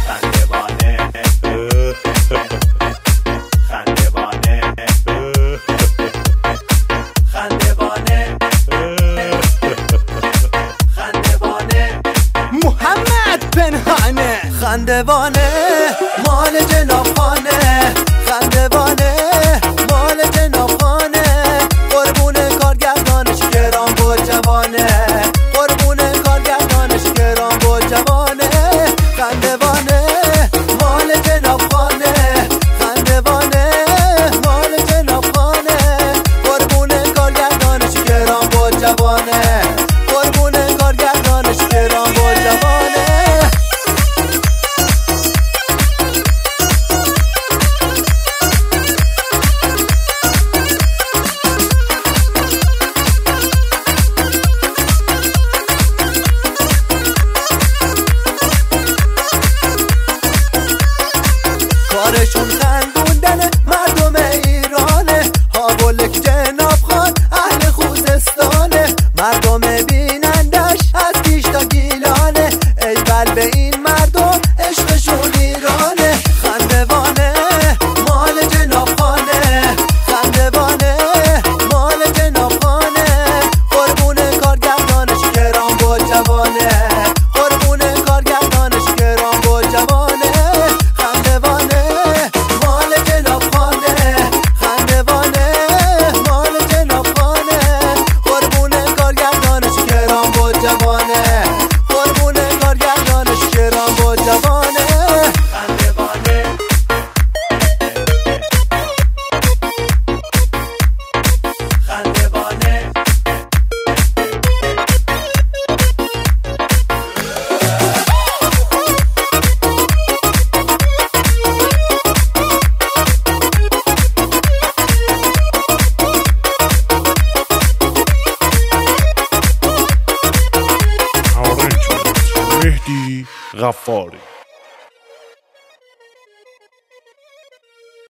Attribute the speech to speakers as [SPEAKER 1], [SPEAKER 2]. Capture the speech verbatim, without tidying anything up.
[SPEAKER 1] خندوانه خندوانه خندوانه خندوانه
[SPEAKER 2] محمد پنهانه
[SPEAKER 3] خندوانه مال جناب خانه، خندوانه مال جناب خانه، قربون کارگردانش گران با جوانه، قربون کارگردانش گران با جوانه. خندوانه مال جناب خانه، خندوانه مال جناب خانه، قربون کارگردانش گران با جوانه، قربون کارگردانش گران با جوانه. کارشون خندوندن مردم ایرانه، هاولک جناب خان اهل خوزستانه، مردم بینندش از پیش تا گیلانه، ای بل به این مردم عشقشون ایرانه. خندوانه مال جناب خانه، خندوانه مال جناب خانه، قربون کارگردانش گران با جوانه، قربون کارگردانش گران با جوانه. خندوانه مال جناب خانه، خندوانه مال جناب خانه، قربون کارگردانش گران با جوانه، قربون کارگردانش گران با جوانه.
[SPEAKER 1] خندوانه خندوانه
[SPEAKER 4] مهدی غفاری.